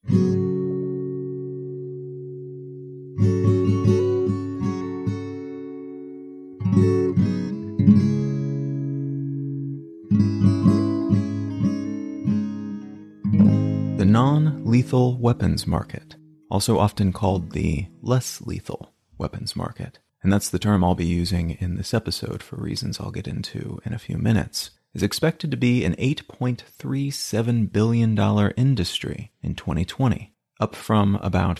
The non-lethal weapons market, also often called the less lethal weapons market, and that's the term I'll be using in this episode for reasons I'll get into in a few minutes, is expected to be an $8.37 billion industry in 2020, up from about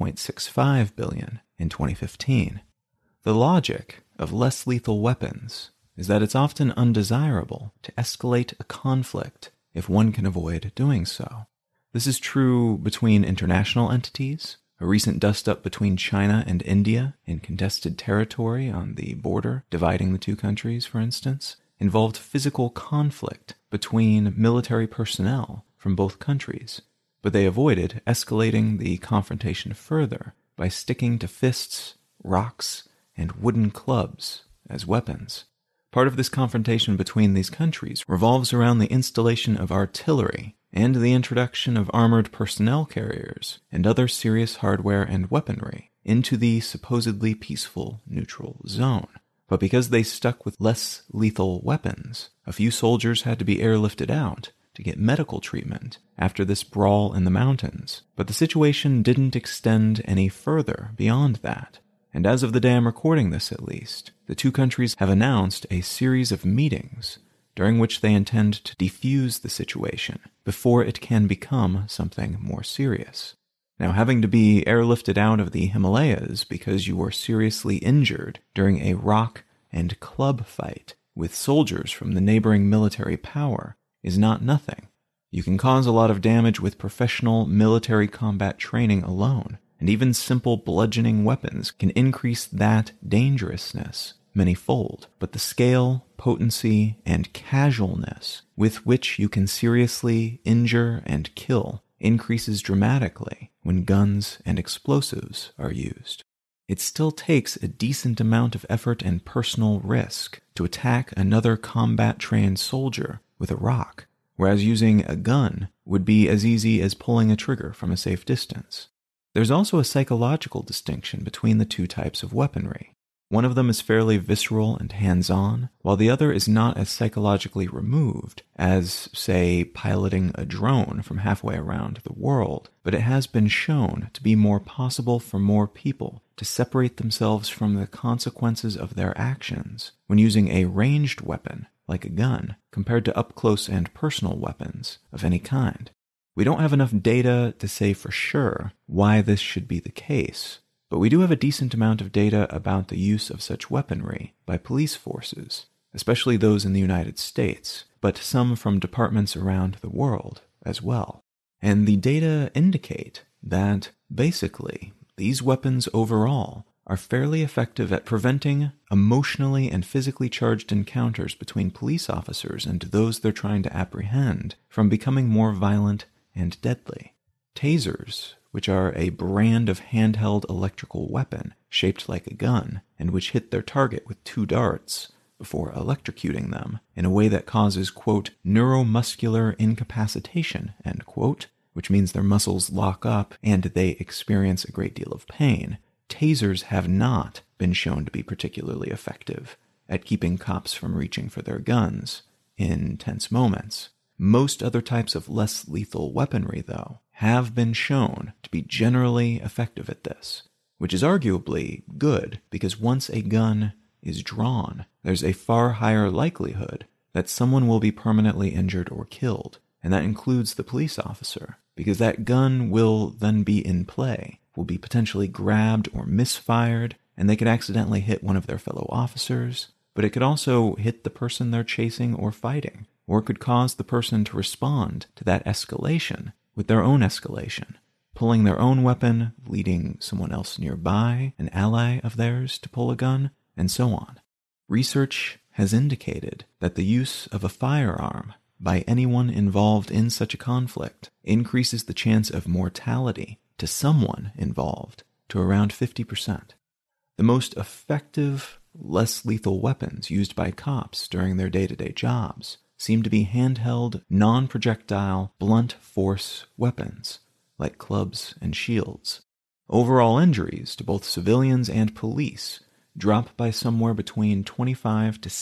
$5.65 billion in 2015. The logic of less lethal weapons is that it's often undesirable to escalate a conflict if one can avoid doing so. This is true between international entities. A recent dust-up between China and India in contested territory on the border dividing the two countries, for instance, involved physical conflict between military personnel from both countries, but they avoided escalating the confrontation further by sticking to fists, rocks, and wooden clubs as weapons. Part of this confrontation between these countries revolves around the installation of artillery and the introduction of armored personnel carriers and other serious hardware and weaponry into the supposedly peaceful neutral zone. But because they stuck with less lethal weapons, a few soldiers had to be airlifted out to get medical treatment after this brawl in the mountains. But the situation didn't extend any further beyond that. And as of the day I'm recording this at least, the two countries have announced a series of meetings during which they intend to defuse the situation before it can become something more serious. Now, having to be airlifted out of the Himalayas because you were seriously injured during a rock and club fight with soldiers from the neighboring military power is not nothing. You can cause a lot of damage with professional military combat training alone, and even simple bludgeoning weapons can increase that dangerousness many-fold, but the scale, potency, and casualness with which you can seriously injure and kill increases dramatically when guns and explosives are used. It still takes a decent amount of effort and personal risk to attack another combat-trained soldier with a rock, whereas using a gun would be as easy as pulling a trigger from a safe distance. There's also a psychological distinction between the two types of weaponry. One of them is fairly visceral and hands-on, while the other is not as psychologically removed as, say, piloting a drone from halfway around the world, but it has been shown to be more possible for more people to separate themselves from the consequences of their actions when using a ranged weapon, like a gun, compared to up-close and personal weapons of any kind. We don't have enough data to say for sure why this should be the case, but we do have a decent amount of data about the use of such weaponry by police forces, especially those in the United States, but some from departments around the world as well. And the data indicate that, basically, these weapons overall are fairly effective at preventing emotionally and physically charged encounters between police officers and those they're trying to apprehend from becoming more violent and deadly. Tasers, which are a brand of handheld electrical weapon shaped like a gun and which hit their target with 2 darts before electrocuting them in a way that causes, quote, neuromuscular incapacitation, end quote, which means their muscles lock up and they experience a great deal of pain. Tasers have not been shown to be particularly effective at keeping cops from reaching for their guns in tense moments. Most other types of less lethal weaponry, though, have been shown to be generally effective at this, which is arguably good because once a gun is drawn, there's a far higher likelihood that someone will be permanently injured or killed, and that includes the police officer, because that gun will then be in play, will be potentially grabbed or misfired, and they could accidentally hit one of their fellow officers, but it could also hit the person they're chasing or fighting, or could cause the person to respond to that escalation with their own escalation, pulling their own weapon, leading someone else nearby, an ally of theirs, to pull a gun, and so on. Research has indicated that the use of a firearm by anyone involved in such a conflict increases the chance of mortality to someone involved to around 50%. The most effective, less lethal weapons used by cops during their day-to-day jobs seem to be handheld, non-projectile, blunt force weapons, like clubs and shields. Overall injuries to both civilians and police drop by somewhere between 25 to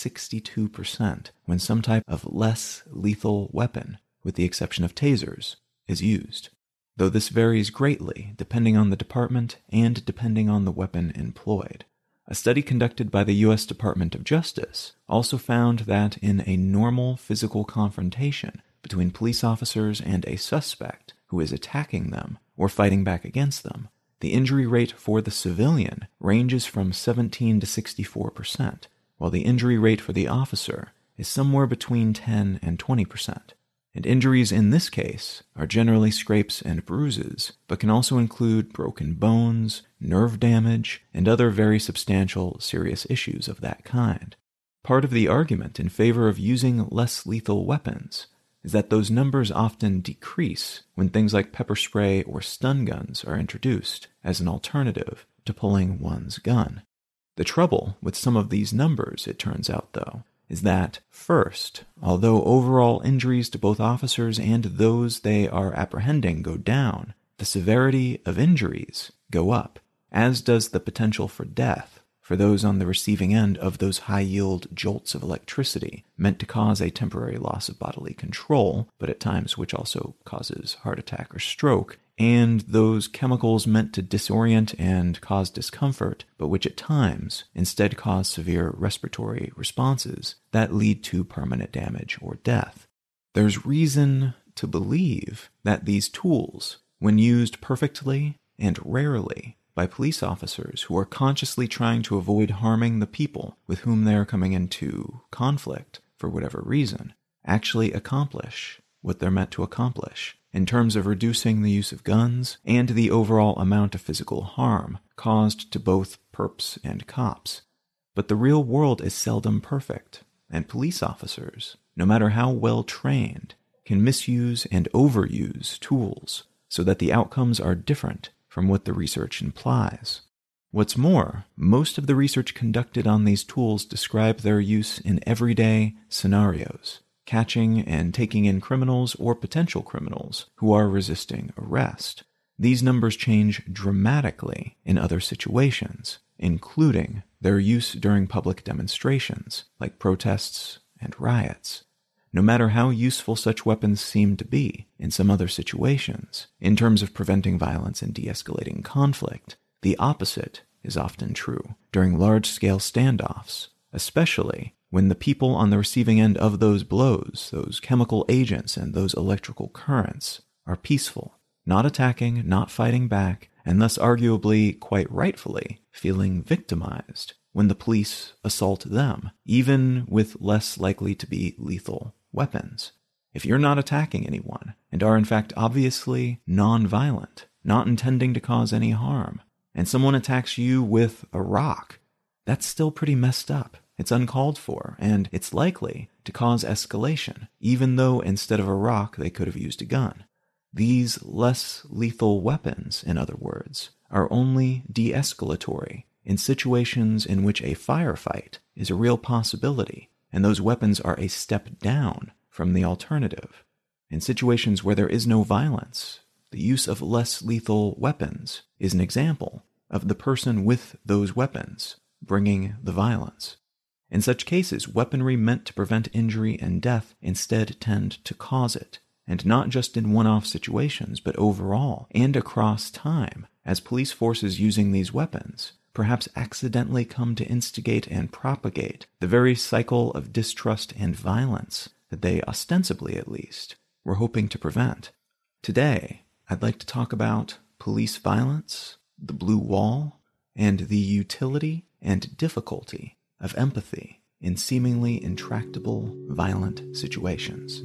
62% when some type of less lethal weapon, with the exception of tasers, is used, though this varies greatly depending on the department and depending on the weapon employed. A study conducted by the U.S. Department of Justice also found that in a normal physical confrontation between police officers and a suspect who is attacking them or fighting back against them, the injury rate for the civilian ranges from 17 to 64%, while the injury rate for the officer is somewhere between 10 and 20%. And injuries in this case are generally scrapes and bruises, but can also include broken bones, nerve damage, and other very substantial serious issues of that kind. Part of the argument in favor of using less lethal weapons is that those numbers often decrease when things like pepper spray or stun guns are introduced as an alternative to pulling one's gun. The trouble with some of these numbers, it turns out though, is that, first, although overall injuries to both officers and those they are apprehending go down, the severity of injuries go up, as does the potential for death for those on the receiving end of those high-yield jolts of electricity meant to cause a temporary loss of bodily control, but at times which also causes heart attack or stroke, and those chemicals meant to disorient and cause discomfort, but which at times instead cause severe respiratory responses that lead to permanent damage or death. There's reason to believe that these tools, when used perfectly and rarely by police officers who are consciously trying to avoid harming the people with whom they are coming into conflict for whatever reason, actually accomplish what they're meant to accomplish in terms of reducing the use of guns and the overall amount of physical harm caused to both perps and cops. But the real world is seldom perfect, and police officers, no matter how well trained, can misuse and overuse tools so that the outcomes are different from what the research implies. What's more, most of the research conducted on these tools describe their use in everyday scenarios, catching and taking in criminals or potential criminals who are resisting arrest. These numbers change dramatically in other situations, including their use during public demonstrations, like protests and riots. No matter how useful such weapons seem to be in some other situations, in terms of preventing violence and de-escalating conflict, the opposite is often true during large-scale standoffs, especially when the people on the receiving end of those blows, those chemical agents and those electrical currents, are peaceful, not attacking, not fighting back, and thus arguably, quite rightfully, feeling victimized when the police assault them, even with less likely to be lethal weapons. If you're not attacking anyone, and are in fact obviously non-violent, not intending to cause any harm, and someone attacks you with a rock, that's still pretty messed up. It's uncalled for, and it's likely to cause escalation, even though instead of a rock they could have used a gun. These less lethal weapons, in other words, are only de-escalatory in situations in which a firefight is a real possibility, and those weapons are a step down from the alternative. In situations where there is no violence, the use of less lethal weapons is an example of the person with those weapons bringing the violence. In such cases, weaponry meant to prevent injury and death instead tend to cause it, and not just in one-off situations, but overall and across time, as police forces using these weapons perhaps accidentally come to instigate and propagate the very cycle of distrust and violence that they, ostensibly at least, were hoping to prevent. Today, I'd like to talk about police violence, the blue wall, and the utility and difficulty of empathy in seemingly intractable, violent situations.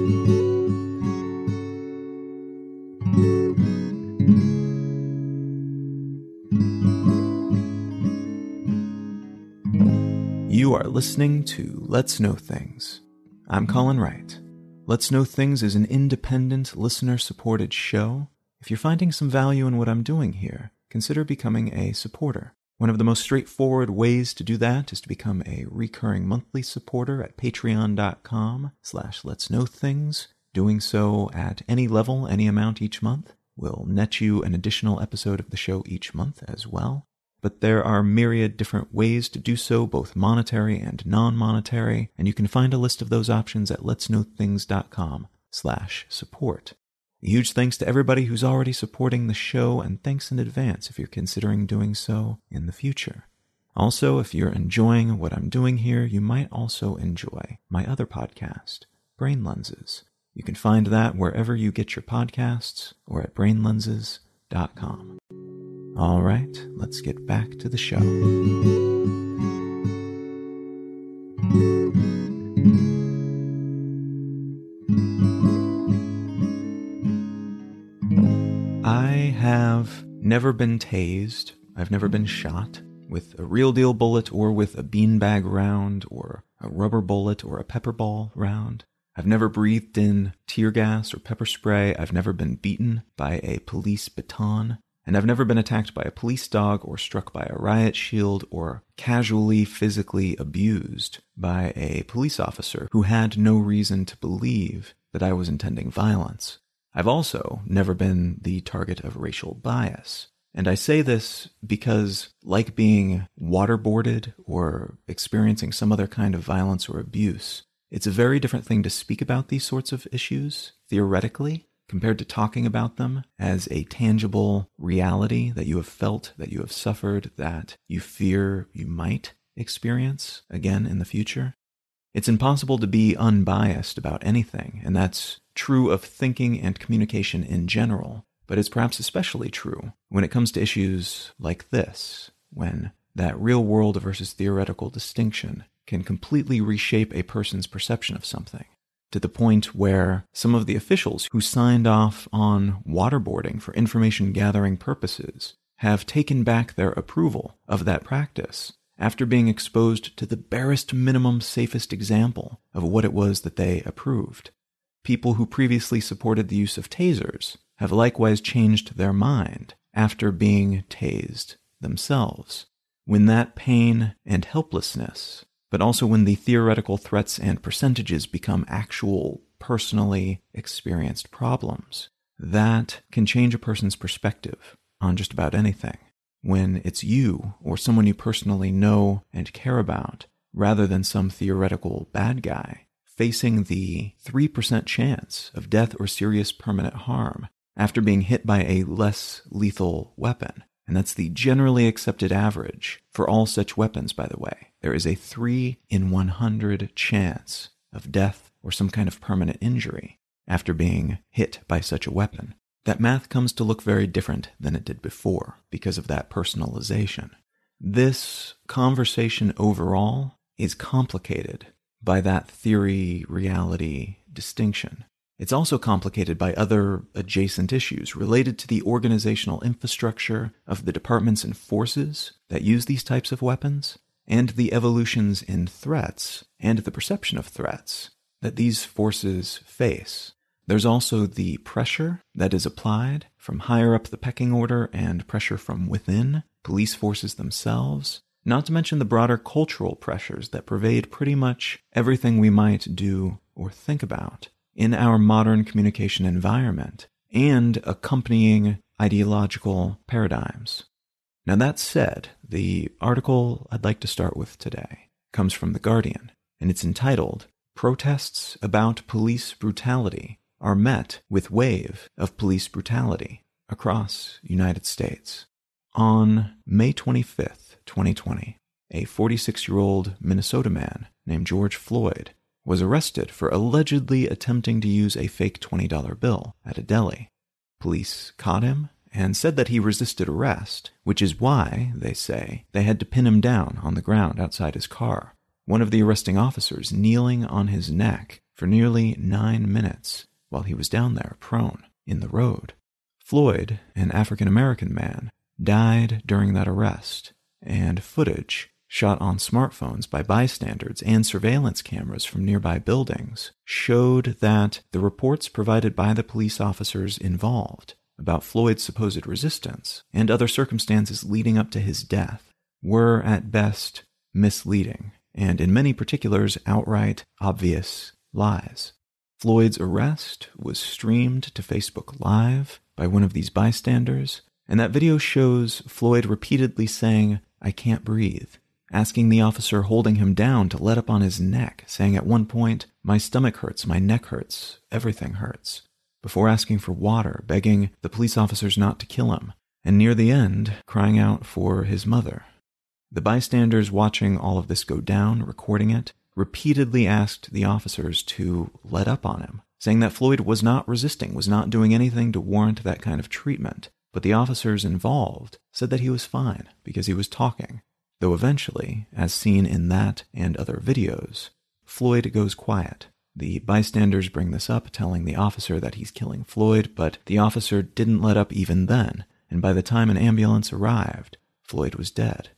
You are listening to Let's Know Things. I'm Colin Wright. Let's Know Things is an independent, listener-supported show. If you're finding some value in what I'm doing here, consider becoming a supporter. One of the most straightforward ways to do that is to become a recurring monthly supporter at patreon.com/letsknowthings, doing so at any level, any amount each month will net you an additional episode of the show each month as well. But there are myriad different ways to do so, both monetary and non-monetary, and you can find a list of those options at letsknowthings.com/support. A huge thanks to everybody who's already supporting the show, and thanks in advance if you're considering doing so in the future. Also, if you're enjoying what I'm doing here, you might also enjoy my other podcast, Brain Lenses. You can find that wherever you get your podcasts or at brainlenses.com. All right, let's get back to the show. I have never been tased. I've never been shot with a real deal bullet or with a beanbag round or a rubber bullet or a pepper ball round. I've never breathed in tear gas or pepper spray. I've never been beaten by a police baton. And I've never been attacked by a police dog or struck by a riot shield or casually physically abused by a police officer who had no reason to believe that I was intending violence. I've also never been the target of racial bias. And I say this because, like being waterboarded or experiencing some other kind of violence or abuse, it's a very different thing to speak about these sorts of issues, theoretically, compared to talking about them as a tangible reality that you have felt, that you have suffered, that you fear you might experience again in the future. It's impossible to be unbiased about anything, and that's true of thinking and communication in general, but it's perhaps especially true when it comes to issues like this, when that real-world versus theoretical distinction can completely reshape a person's perception of something, to the point where some of the officials who signed off on waterboarding for information-gathering purposes have taken back their approval of that practice after being exposed to the barest minimum safest example of what it was that they approved. People who previously supported the use of tasers have likewise changed their mind after being tased themselves. When that pain and helplessness, but also when the theoretical threats and percentages become actual, personally experienced problems, that can change a person's perspective on just about anything. When it's you or someone you personally know and care about, rather than some theoretical bad guy, facing the 3% chance of death or serious permanent harm after being hit by a less lethal weapon. And that's the generally accepted average for all such weapons, by the way. There is a 3 in 100 chance of death or some kind of permanent injury after being hit by such a weapon. That math comes to look very different than it did before because of that personalization. This conversation overall is complicated by that theory-reality distinction. It's also complicated by other adjacent issues related to the organizational infrastructure of the departments and forces that use these types of weapons, and the evolutions in threats and the perception of threats that these forces face. There's also the pressure that is applied from higher up the pecking order and pressure from within, police forces themselves, not to mention the broader cultural pressures that pervade pretty much everything we might do or think about in our modern communication environment, and accompanying ideological paradigms. Now that said, the article I'd like to start with today comes from The Guardian, and it's entitled, "Protests About Police Brutality Are Met with Wave of Police Brutality Across United States." On May 25th, 2020, a 46-year-old Minnesota man named George Floyd was arrested for allegedly attempting to use a fake $20 bill at a deli. Police caught him and said that he resisted arrest, which is why, they say, they had to pin him down on the ground outside his car, one of the arresting officers kneeling on his neck for nearly 9 minutes while he was down there prone in the road. Floyd, an African-American man, died during that arrest, and footage shot on smartphones by bystanders and surveillance cameras from nearby buildings showed that the reports provided by the police officers involved about Floyd's supposed resistance and other circumstances leading up to his death were at best misleading and in many particulars outright obvious lies. Floyd's arrest was streamed to Facebook Live by one of these bystanders, and that video shows Floyd repeatedly saying, "I can't breathe," asking the officer holding him down to let up on his neck, saying at one point, "My stomach hurts, my neck hurts, everything hurts," before asking for water, begging the police officers not to kill him, and near the end, crying out for his mother. The bystanders watching all of this go down, recording it, repeatedly asked the officers to let up on him, saying that Floyd was not resisting, was not doing anything to warrant that kind of treatment. But the officers involved said that he was fine because he was talking, though eventually, as seen in that and other videos, Floyd goes quiet. The bystanders bring this up, telling the officer that he's killing Floyd, but the officer didn't let up even then, and by the time an ambulance arrived, Floyd was dead.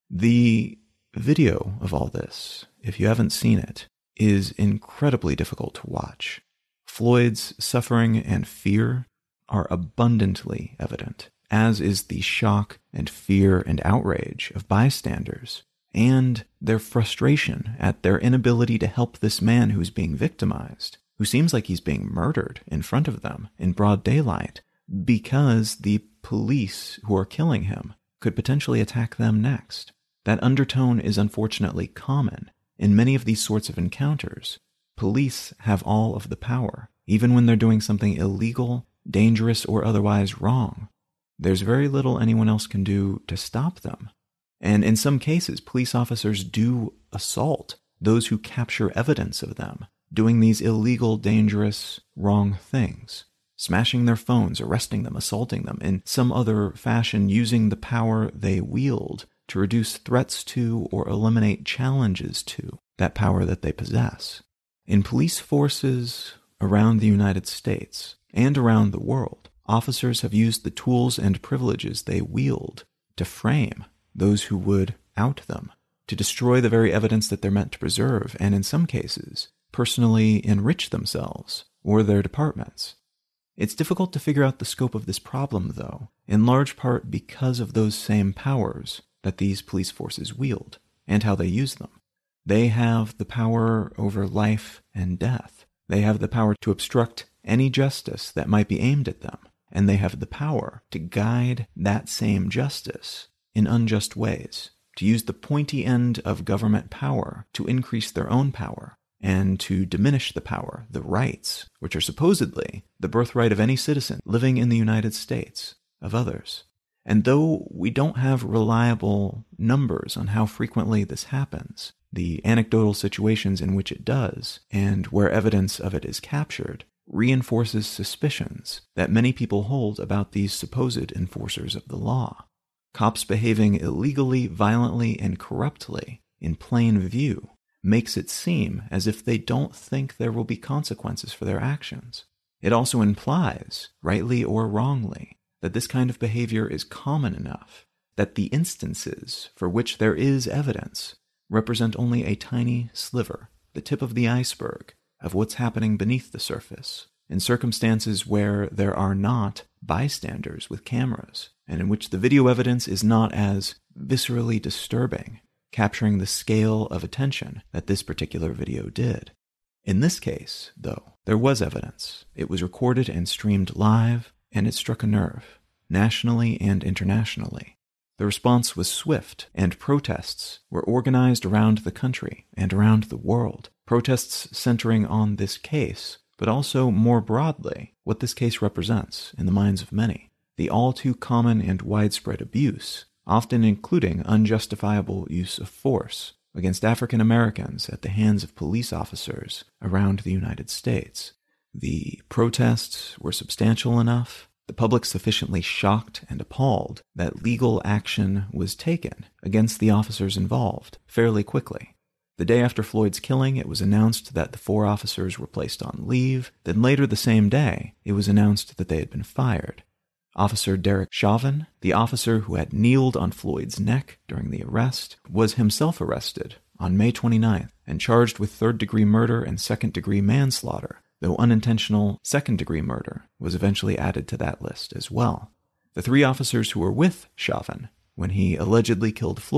The video of all this, if you haven't seen it, is incredibly difficult to watch. Floyd's suffering and fear are abundantly evident, as is the shock and fear and outrage of bystanders, and their frustration at their inability to help this man who's being victimized, who seems like he's being murdered in front of them in broad daylight, because the police who are killing him could potentially attack them next. That undertone is unfortunately common in many of these sorts of encounters. Police have all of the power, even when they're doing something illegal, dangerous, or otherwise wrong. There's very little anyone else can do to stop them. And in some cases, police officers do assault those who capture evidence of them doing these illegal, dangerous, wrong things, smashing their phones, arresting them, assaulting them, in some other fashion using the power they wield to reduce threats to or eliminate challenges to that power that they possess. In police forces around the United States and around the world, officers have used the tools and privileges they wield to frame those who would out them, to destroy the very evidence that they're meant to preserve, and in some cases, personally enrich themselves or their departments. It's difficult to figure out the scope of this problem, though, in large part because of those same powers that these police forces wield and how they use them. They have the power over life and death. They have the power to obstruct any justice that might be aimed at them, and they have the power to guide that same justice in unjust ways, to use the pointy end of government power to increase their own power, and to diminish the power, the rights, which are supposedly the birthright of any citizen living in the United States, of others. And though we don't have reliable numbers on how frequently this happens, the anecdotal situations in which it does, and where evidence of it is captured, reinforces suspicions that many people hold about these supposed enforcers of the law. Cops behaving illegally, violently, and corruptly in plain view makes it seem as if they don't think there will be consequences for their actions. It also implies, rightly or wrongly, that this kind of behavior is common enough that the instances for which there is evidence represent only a tiny sliver, the tip of the iceberg, of what's happening beneath the surface, in circumstances where there are not bystanders with cameras, and in which the video evidence is not as viscerally disturbing, capturing the scale of attention that this particular video did. In this case, though, there was evidence. It was recorded and streamed live, and it struck a nerve, nationally and internationally. The response was swift, and protests were organized around the country and around the world. Protests centering on this case, but also more broadly, what this case represents in the minds of many. The all too common and widespread abuse, often including unjustifiable use of force, against African Americans at the hands of police officers around the United States. The protests were substantial enough, the public sufficiently shocked and appalled that legal action was taken against the officers involved fairly quickly. The day after Floyd's killing, it was announced that the 4 officers were placed on leave. Then later the same day, it was announced that they had been fired. Officer Derek Chauvin, the officer who had kneeled on Floyd's neck during the arrest, was himself arrested on May 29th and charged with third-degree murder and second-degree manslaughter, though unintentional second-degree murder was eventually added to that list as well. The 3 officers who were with Chauvin when he allegedly killed Floyd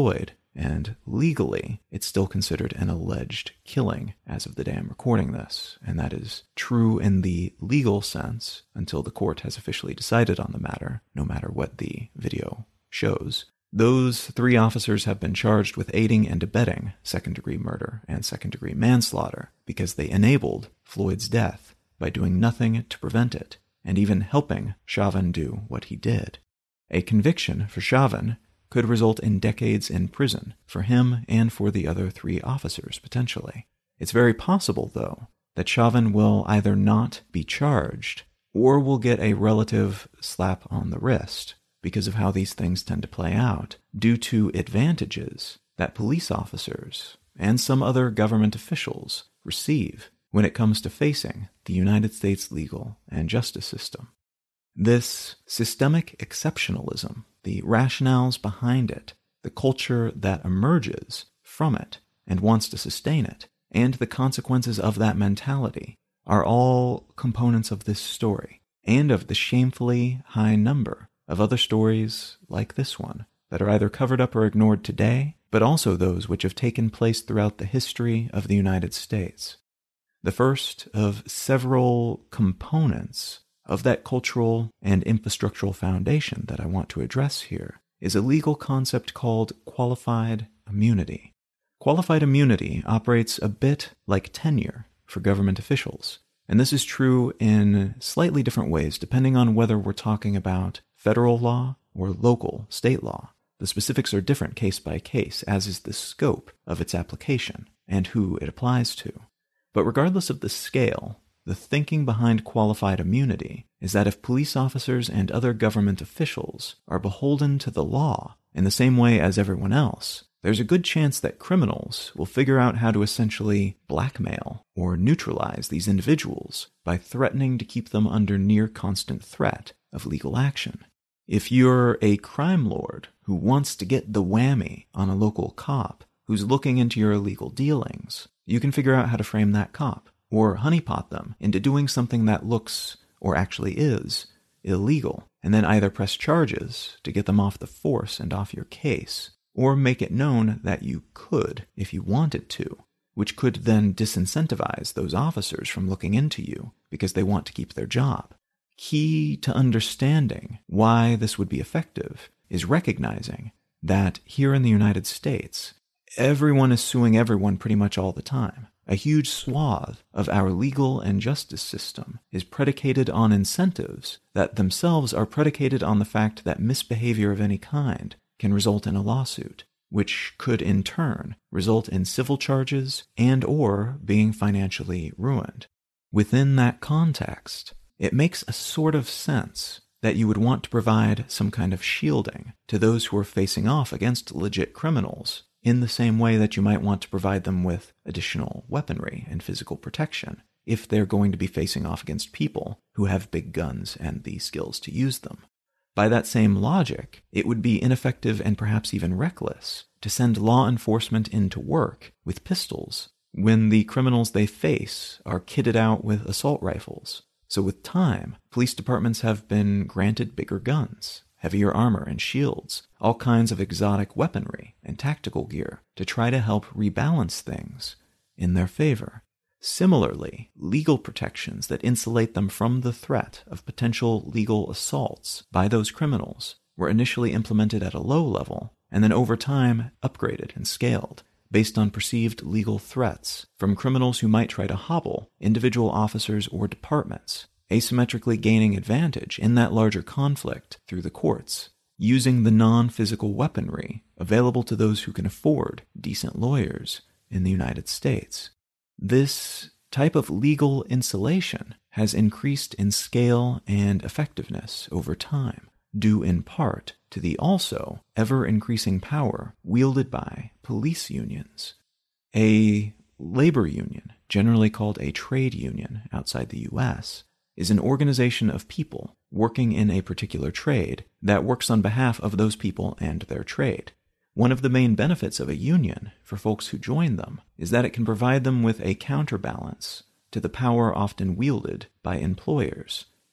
and legally, it's still considered an alleged killing as of the day I'm recording this, and that is true in the legal sense until the court has officially decided on the matter, no matter what the video shows. Those 3 officers have been charged with aiding and abetting second-degree murder and second-degree manslaughter because they enabled Floyd's death by doing nothing to prevent it, and even helping Chauvin do what he did. A conviction for Chauvin could result in decades in prison for him and for the other 3 officers, potentially. It's very possible, though, that Chauvin will either not be charged or will get a relative slap on the wrist because of how these things tend to play out, due to advantages that police officers and some other government officials receive when it comes to facing the United States legal and justice system. This systemic exceptionalism, the rationales behind it, the culture that emerges from it and wants to sustain it, and the consequences of that mentality are all components of this story, and of the shamefully high number of other stories like this one that are either covered up or ignored today, but also those which have taken place throughout the history of the United States. The first of several components of that cultural and infrastructural foundation that I want to address here is a legal concept called qualified immunity. Qualified immunity operates a bit like tenure for government officials, and this is true in slightly different ways depending on whether we're talking about federal law or local state law. The specifics are different case by case, as is the scope of its application and who it applies to. But regardless of the scale, the thinking behind qualified immunity is that if police officers and other government officials are beholden to the law in the same way as everyone else, there's a good chance that criminals will figure out how to essentially blackmail or neutralize these individuals by threatening to keep them under near constant threat of legal action. If you're a crime lord who wants to get the whammy on a local cop who's looking into your illegal dealings, you can figure out how to frame that cop, or honeypot them into doing something that looks, or actually is, illegal, and then either press charges to get them off the force and off your case, or make it known that you could if you wanted to, which could then disincentivize those officers from looking into you because they want to keep their job. Key to understanding why this would be effective is recognizing that here in the United States, everyone is suing everyone pretty much all the time. A huge swath of our legal and justice system is predicated on incentives that themselves are predicated on the fact that misbehavior of any kind can result in a lawsuit, which could in turn result in civil charges and or being financially ruined. Within that context, it makes a sort of sense that you would want to provide some kind of shielding to those who are facing off against legit criminals, in the same way that you might want to provide them with additional weaponry and physical protection if they're going to be facing off against people who have big guns and the skills to use them. By that same logic, it would be ineffective and perhaps even reckless to send law enforcement into work with pistols when the criminals they face are kitted out with assault rifles. So with time, police departments have been granted bigger guns, heavier armor and shields, all kinds of exotic weaponry and tactical gear to try to help rebalance things in their favor. Similarly, legal protections that insulate them from the threat of potential legal assaults by those criminals were initially implemented at a low level and then over time upgraded and scaled based on perceived legal threats from criminals who might try to hobble individual officers or departments, asymmetrically gaining advantage in that larger conflict through the courts, using the non-physical weaponry available to those who can afford decent lawyers in the United States. This type of legal insulation has increased in scale and effectiveness over time, due in part to the also ever-increasing power wielded by police unions. A labor union, generally called a trade union outside the U.S., is an organization of people working in a particular trade that works on behalf of those people and their trade. One of the main benefits of a union for folks who join them is that it can provide them with a counterbalance to the power often wielded by employers,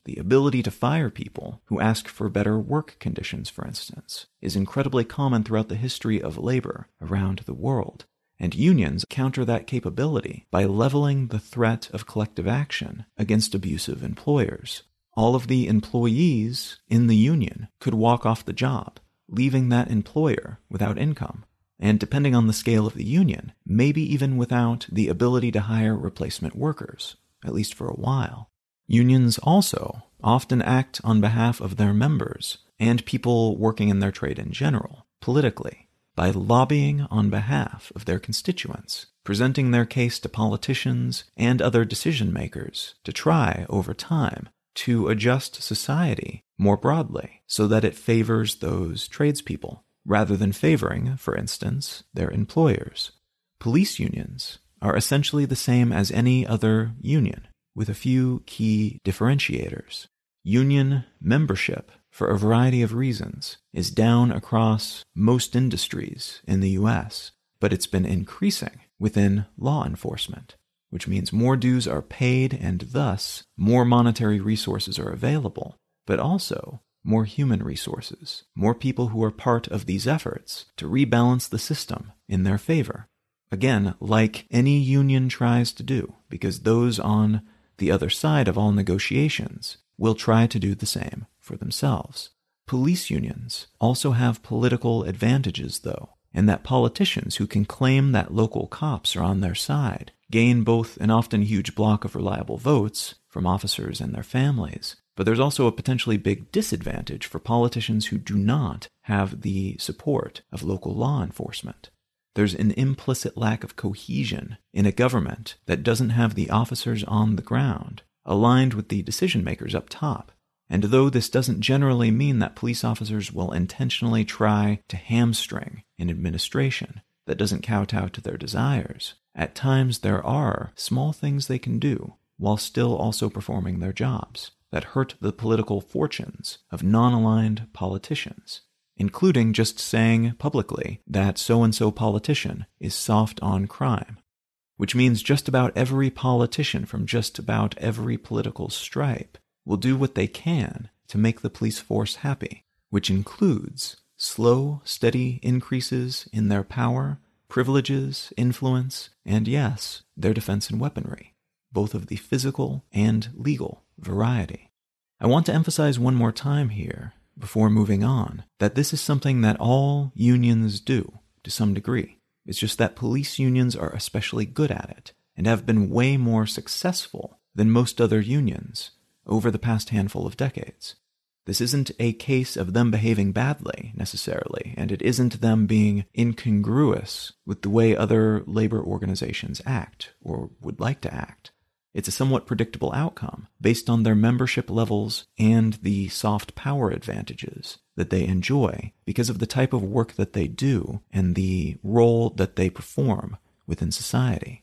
The ability to fire people who ask for better work conditions, for instance, is incredibly common throughout the history of labor around the world. And unions counter that capability by leveling the threat of collective action against abusive employers. All of the employees in the union could walk off the job, leaving that employer without income, and depending on the scale of the union, maybe even without the ability to hire replacement workers, at least for a while. Unions also often act on behalf of their members and people working in their trade in general, politically, by lobbying on behalf of their constituents, presenting their case to politicians and other decision-makers to try, over time, to adjust society more broadly so that it favors those tradespeople, rather than favoring, for instance, their employers. Police unions are essentially the same as any other union, with a few key differentiators. Union membership, for a variety of reasons, is down across most industries in the US, but it's been increasing within law enforcement, which means more dues are paid and thus more monetary resources are available, but also more human resources, more people who are part of these efforts to rebalance the system in their favor. Again, like any union tries to do, because those on the other side of all negotiations will try to do the same for themselves. Police unions also have political advantages, though, in that politicians who can claim that local cops are on their side gain both an often huge block of reliable votes from officers and their families, but there's also a potentially big disadvantage for politicians who do not have the support of local law enforcement. There's an implicit lack of cohesion in a government that doesn't have the officers on the ground aligned with the decision-makers up top. And though this doesn't generally mean that police officers will intentionally try to hamstring an administration that doesn't kowtow to their desires, at times there are small things they can do while still also performing their jobs that hurt the political fortunes of non-aligned politicians, including just saying publicly that so-and-so politician is soft on crime, which means just about every politician from just about every political stripe will do what they can to make the police force happy, which includes slow, steady increases in their power, privileges, influence, and yes, their defense and weaponry, both of the physical and legal variety. I want to emphasize one more time here, before moving on, that this is something that all unions do, to some degree. It's just that police unions are especially good at it, and have been way more successful than most other unions over the past handful of decades. This isn't a case of them behaving badly, necessarily, and it isn't them being incongruous with the way other labor organizations act, or would like to act. It's a somewhat predictable outcome, based on their membership levels and the soft power advantages that they enjoy because of the type of work that they do and the role that they perform within society.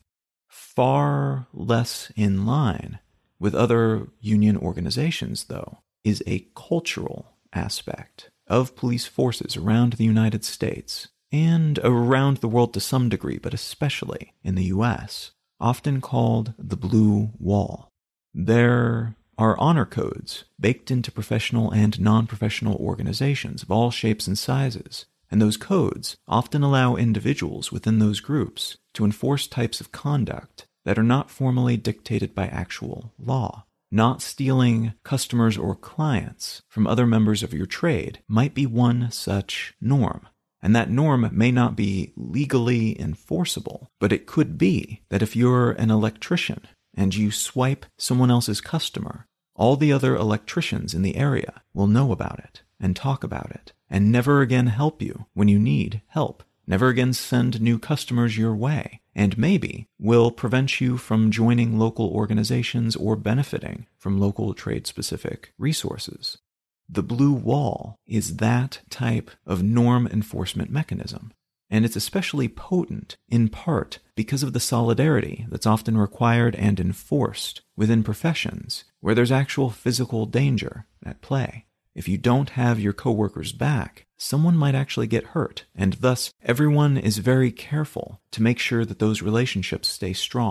Far less in line with other union organizations, though, is a cultural aspect of police forces around the United States and around the world to some degree, but especially in the US, often called the Blue Wall. There are honor codes baked into professional and non-professional organizations of all shapes and sizes, and those codes often allow individuals within those groups to enforce types of conduct that are not formally dictated by actual law. Not stealing customers or clients from other members of your trade might be one such norm. And that norm may not be legally enforceable, but it could be that if you're an electrician and you swipe someone else's customer, all the other electricians in the area will know about it and talk about it and never again help you when you need help, never again send new customers your way, and maybe will prevent you from joining local organizations or benefiting from local trade-specific resources. The Blue Wall is that type of norm enforcement mechanism, and it's especially potent in part because of the solidarity that's often required and enforced within professions where there's actual physical danger at play. If you don't have your coworkers back, someone might actually get hurt, and thus everyone is very careful to make sure that those relationships stay strong.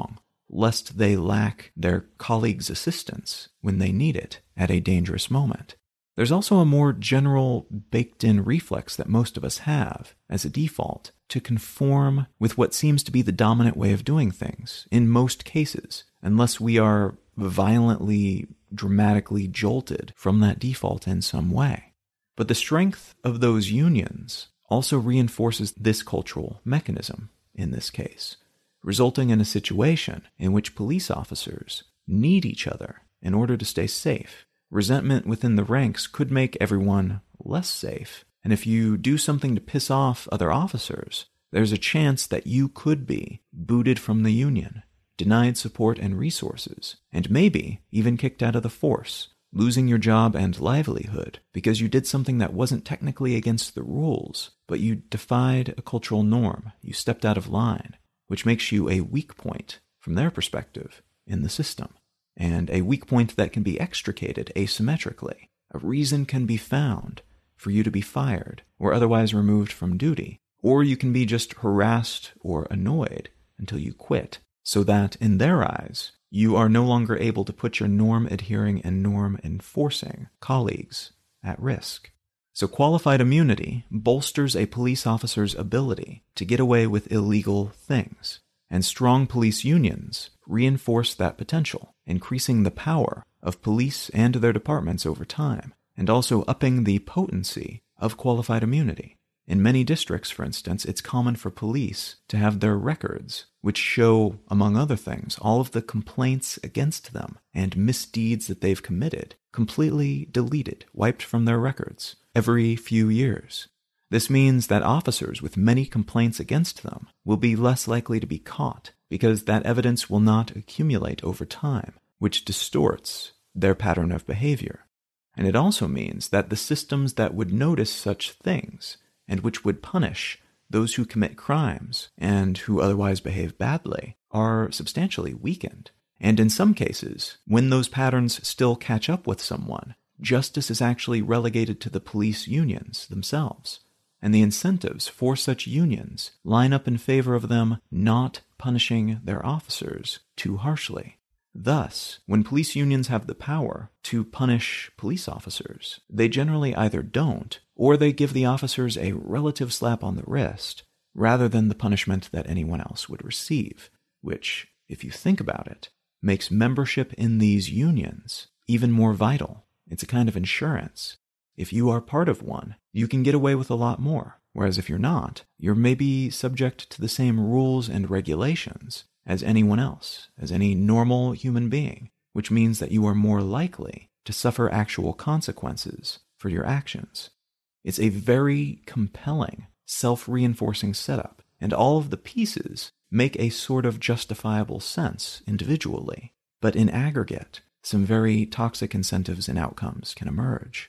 lest they lack their colleagues' assistance when they need it at a dangerous moment. There's also a more general baked-in reflex that most of us have, as a default, to conform with what seems to be the dominant way of doing things, in most cases, unless we are violently, dramatically jolted from that default in some way. But the strength of those unions also reinforces this cultural mechanism in this case, resulting in a situation in which police officers need each other in order to stay safe. Resentment within the ranks could make everyone less safe, and if you do something to piss off other officers, there's a chance that you could be booted from the union, denied support and resources, and maybe even kicked out of the force, losing your job and livelihood because you did something that wasn't technically against the rules, but you defied a cultural norm, you stepped out of line, which makes you a weak point, from their perspective, in the system. And a weak point that can be extricated asymmetrically. A reason can be found for you to be fired or otherwise removed from duty, or you can be just harassed or annoyed until you quit, so that, in their eyes, you are no longer able to put your norm-adhering and norm-enforcing colleagues at risk. So qualified immunity bolsters a police officer's ability to get away with illegal things, and strong police unions reinforce that potential, increasing the power of police and their departments over time, and also upping the potency of qualified immunity. In many districts, for instance, it's common for police to have their records, which show, among other things, all of the complaints against them and misdeeds that they've committed, completely deleted, wiped from their records, every few years. This means that officers with many complaints against them will be less likely to be caught, because that evidence will not accumulate over time, which distorts their pattern of behavior. And it also means that the systems that would notice such things, and which would punish those who commit crimes and who otherwise behave badly, are substantially weakened. And in some cases, when those patterns still catch up with someone, justice is actually relegated to the police unions themselves, and the incentives for such unions line up in favor of them not punishing their officers too harshly. Thus, when police unions have the power to punish police officers, they generally either don't, or they give the officers a relative slap on the wrist, rather than the punishment that anyone else would receive, which, if you think about it, makes membership in these unions even more vital. It's a kind of insurance. If you are part of one, you can get away with a lot more, whereas if you're not, you're maybe subject to the same rules and regulations as anyone else, as any normal human being, which means that you are more likely to suffer actual consequences for your actions. It's a very compelling, self-reinforcing setup, and all of the pieces make a sort of justifiable sense individually, but in aggregate, some very toxic incentives and outcomes can emerge.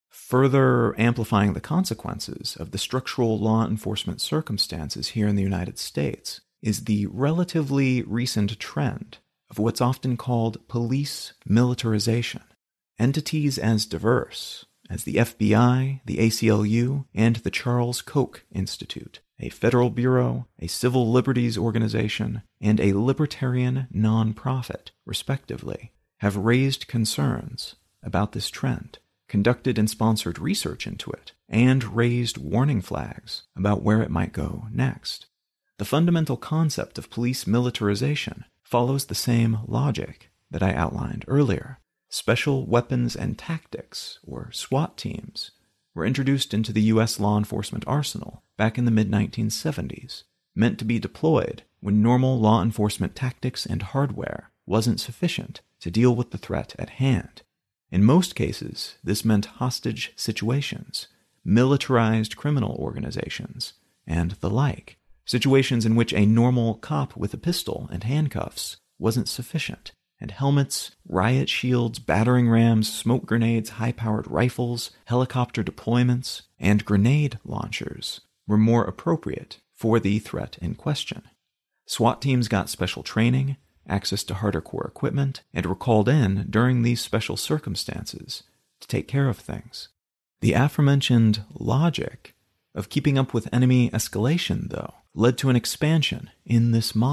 Further amplifying the consequences of the structural law enforcement circumstances here in the United States is the relatively recent trend of what's often called police militarization. Entities as diverse as the FBI, the ACLU, and the Charles Koch Institute, a federal bureau, a civil liberties organization, and a libertarian nonprofit, respectively, have raised concerns about this trend, conducted and sponsored research into it, and raised warning flags about where it might go next. The fundamental concept of police militarization follows the same logic that I outlined earlier. Special Weapons and Tactics, or SWAT teams, were introduced into the U.S. law enforcement arsenal back in the mid-1970s, meant to be deployed when normal law enforcement tactics and hardware wasn't sufficient to deal with the threat at hand. In most cases, this meant hostage situations, militarized criminal organizations, and the like. Situations in which a normal cop with a pistol and handcuffs wasn't sufficient, and helmets, riot shields, battering rams, smoke grenades, high-powered rifles, helicopter deployments, and grenade launchers were more appropriate for the threat in question. SWAT teams got special training, access to harder core equipment, and were called in during these special circumstances to take care of things. The aforementioned logic of keeping up with enemy escalation, though, led to an expansion in this model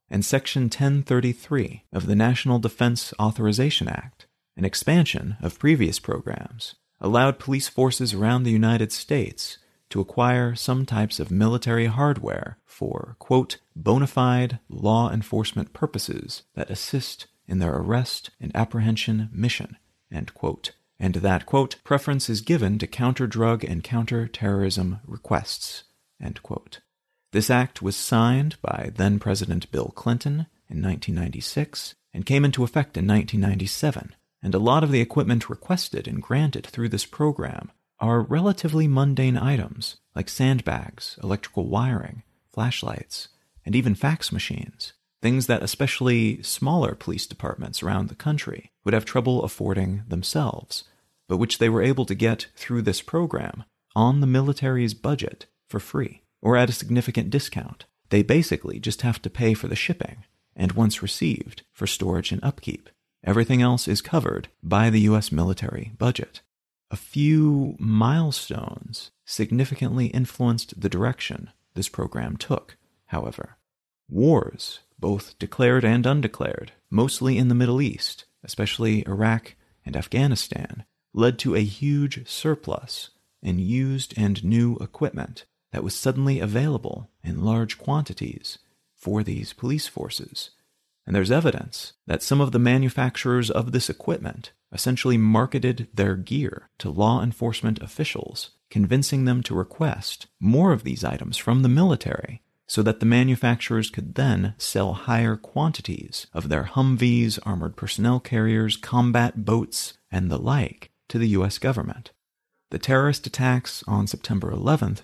and Section 1033 of the National Defense Authorization Act, an expansion of previous programs, allowed police forces around the United States to acquire some types of military hardware for, quote, bona fide law enforcement purposes that assist in their arrest and apprehension mission, end quote. And that, quote, preference is given to counter-drug and counter-terrorism requests, end quote. This act was signed by then-President Bill Clinton in 1996 and came into effect in 1997, and a lot of the equipment requested and granted through this program are relatively mundane items like sandbags, electrical wiring, flashlights, and even fax machines, things that especially smaller police departments around the country would have trouble affording themselves, but which they were able to get through this program on the military's budget for free, or at a significant discount. They basically just have to pay for the shipping, and once received, for storage and upkeep. Everything else is covered by the U.S. military budget. A few milestones significantly influenced the direction this program took, however. Wars, both declared and undeclared, mostly in the Middle East, especially Iraq and Afghanistan, led to a huge surplus in used and new equipment that was suddenly available in large quantities for these police forces. And there's evidence that some of the manufacturers of this equipment essentially marketed their gear to law enforcement officials, convincing them to request more of these items from the military so that the manufacturers could then sell higher quantities of their Humvees, armored personnel carriers, combat boats, and the like to the U.S. government. The terrorist attacks on September 11,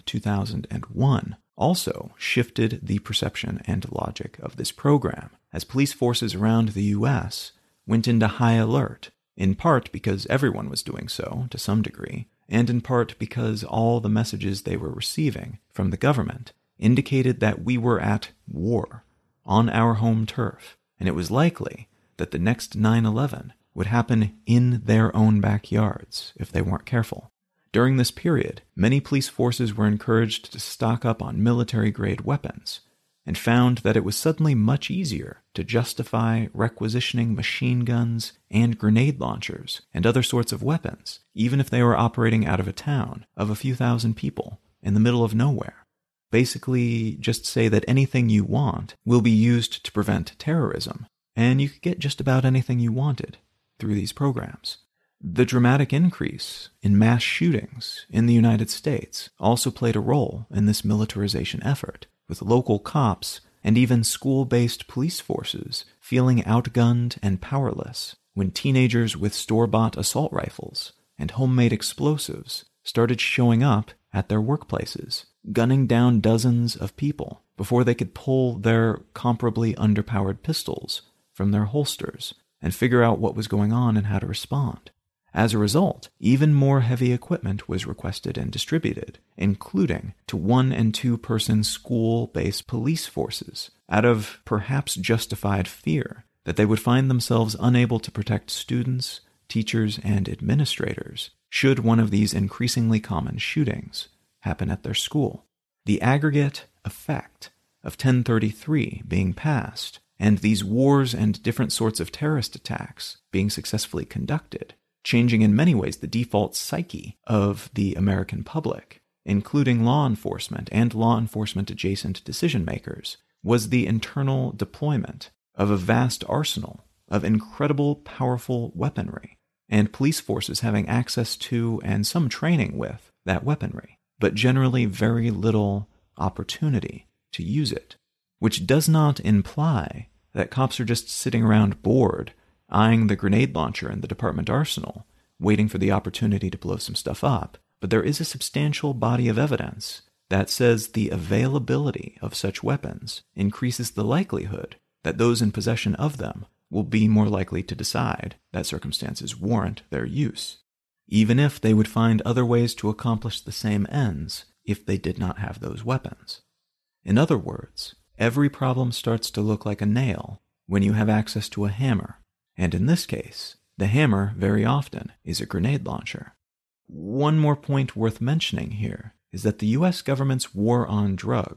2001 also shifted the perception and logic of this program, as police forces around the U.S. went into high alert, in part because everyone was doing so to some degree, and in part because all the messages they were receiving from the government indicated that we were at war on our home turf, and it was likely that the next 9/11 would happen in their own backyards if they weren't careful. During this period, many police forces were encouraged to stock up on military-grade weapons, and found that it was suddenly much easier to justify requisitioning machine guns and grenade launchers and other sorts of weapons, even if they were operating out of a town of a few thousand people in the middle of nowhere. Basically, just say that anything you want will be used to prevent terrorism, and you could get just about anything you wanted through these programs. The dramatic increase in mass shootings in the United States also played a role in this militarization effort, with local cops and even school-based police forces feeling outgunned and powerless when teenagers with store-bought assault rifles and homemade explosives started showing up at their workplaces, gunning down dozens of people before they could pull their comparably underpowered pistols from their holsters and figure out what was going on and how to respond. As a result, even more heavy equipment was requested and distributed, including to 1- and 2-person school-based police forces, out of perhaps justified fear that they would find themselves unable to protect students, teachers, and administrators should one of these increasingly common shootings happen at their school. The aggregate effect of 1033 being passed, and these wars and different sorts of terrorist attacks being successfully conducted, changing in many ways the default psyche of the American public, including law enforcement and law enforcement-adjacent decision-makers, was the internal deployment of a vast arsenal of incredible, powerful weaponry, and police forces having access to and some training with that weaponry, but generally very little opportunity to use it, which does not imply that cops are just sitting around bored, eyeing the grenade launcher in the department arsenal, waiting for the opportunity to blow some stuff up, but there is a substantial body of evidence that says the availability of such weapons increases the likelihood that those in possession of them will be more likely to decide that circumstances warrant their use, even if they would find other ways to accomplish the same ends if they did not have those weapons. In other words, every problem starts to look like a nail when you have access to a hammer. And in this case, the hammer very often is a grenade launcher. One more point worth mentioning here is that the U.S. government's war on drugs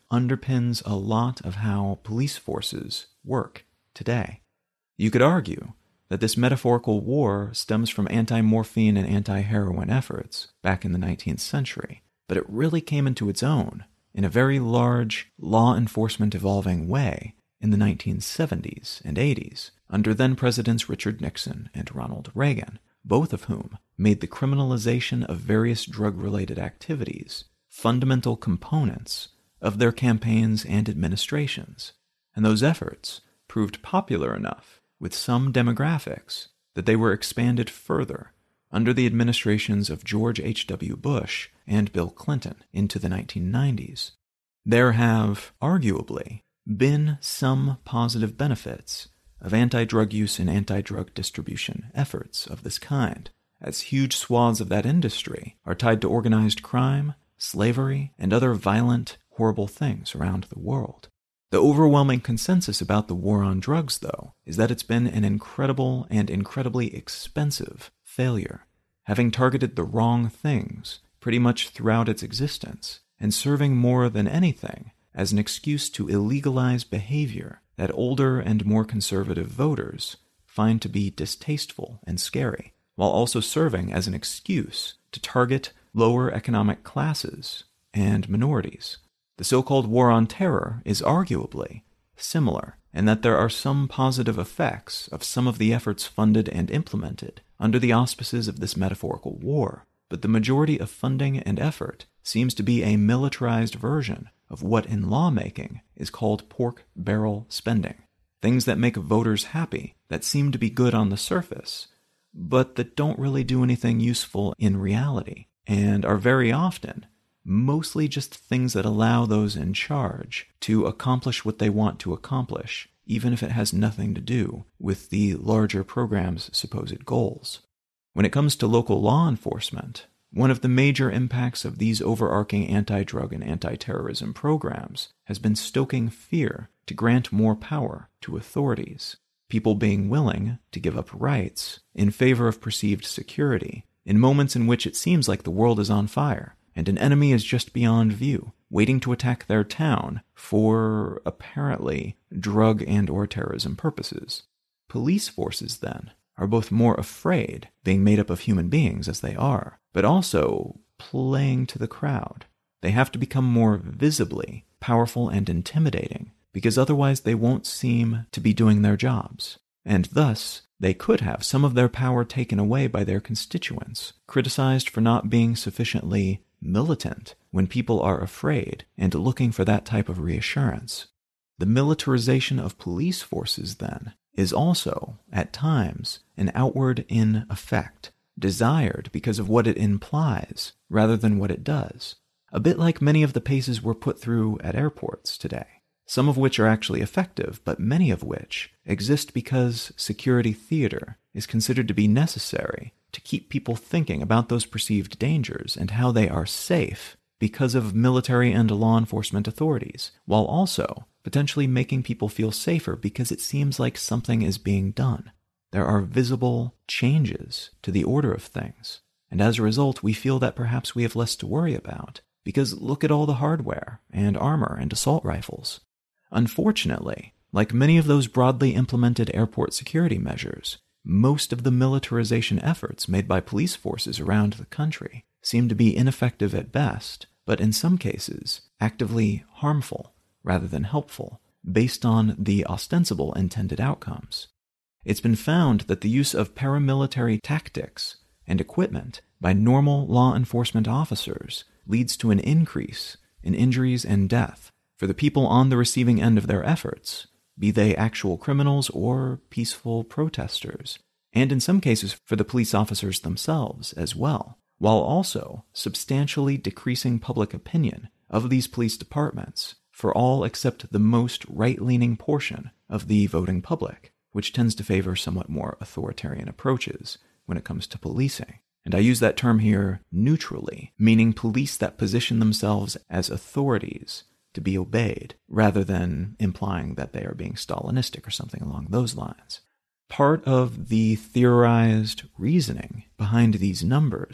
underpins a lot of how police forces work today. You could argue that this metaphorical war stems from anti-morphine and anti-heroin efforts back in the 19th century, but it really came into its own in a very large, law enforcement evolving way in the 1970s and 80s under then-Presidents Richard Nixon and Ronald Reagan, both of whom made the criminalization of various drug-related activities fundamental components of their campaigns and administrations, and those efforts proved popular enough with some demographics that they were expanded further under the administrations of George H.W. Bush and Bill Clinton into the 1990s. There have, arguably, been some positive benefits of anti-drug use and anti-drug distribution efforts of this kind, as huge swaths of that industry are tied to organized crime, slavery, and other violent, horrible things around the world. The overwhelming consensus about the war on drugs, though, is that it's been an incredible and incredibly expensive failure, having targeted the wrong things pretty much throughout its existence, and serving more than anything as an excuse to illegalize behavior that older and more conservative voters find to be distasteful and scary, while also serving as an excuse to target lower economic classes and minorities. The so-called war on terror is arguably similar in that there are some positive effects of some of the efforts funded and implemented under the auspices of this metaphorical war, but the majority of funding and effort seems to be a militarized version of what in lawmaking is called pork barrel spending, things that make voters happy, that seem to be good on the surface, but that don't really do anything useful in reality, and are very often mostly just things that allow those in charge to accomplish what they want to accomplish, even if it has nothing to do with the larger program's supposed goals. When it comes to local law enforcement, one of the major impacts of these overarching anti-drug and anti-terrorism programs has been stoking fear to grant more power to authorities, people being willing to give up rights in favor of perceived security in moments in which it seems like the world is on fire and an enemy is just beyond view, waiting to attack their town for, apparently, drug and/or terrorism purposes. Police forces, then, are both more afraid, being made up of human beings as they are, but also playing to the crowd. They have to become more visibly powerful and intimidating, because otherwise they won't seem to be doing their jobs, and thus they could have some of their power taken away by their constituents, criticized for not being sufficiently militant when people are afraid and looking for that type of reassurance. The militarization of police forces, then, is also, at times, an outward in effect, desired because of what it implies rather than what it does, a bit like many of the paces we're put through at airports today, some of which are actually effective, but many of which exist because security theater is considered to be necessary to keep people thinking about those perceived dangers and how they are safe because of military and law enforcement authorities, while also potentially making people feel safer because it seems like something is being done. There are visible changes to the order of things, and as a result, we feel that perhaps we have less to worry about, because look at all the hardware and armor and assault rifles. Unfortunately, like many of those broadly implemented airport security measures, most of the militarization efforts made by police forces around the country seem to be ineffective at best, but in some cases, actively harmful rather than helpful, based on the ostensible intended outcomes. It's been found that the use of paramilitary tactics and equipment by normal law enforcement officers leads to an increase in injuries and death for the people on the receiving end of their efforts, be they actual criminals or peaceful protesters, and in some cases for the police officers themselves as well, while also substantially decreasing public opinion of these police departments for all except the most right-leaning portion of the voting public, which tends to favor somewhat more authoritarian approaches when it comes to policing. And I use that term here neutrally, meaning police that position themselves as authorities to be obeyed, rather than implying that they are being Stalinistic or something along those lines. Part of the theorized reasoning behind these numbers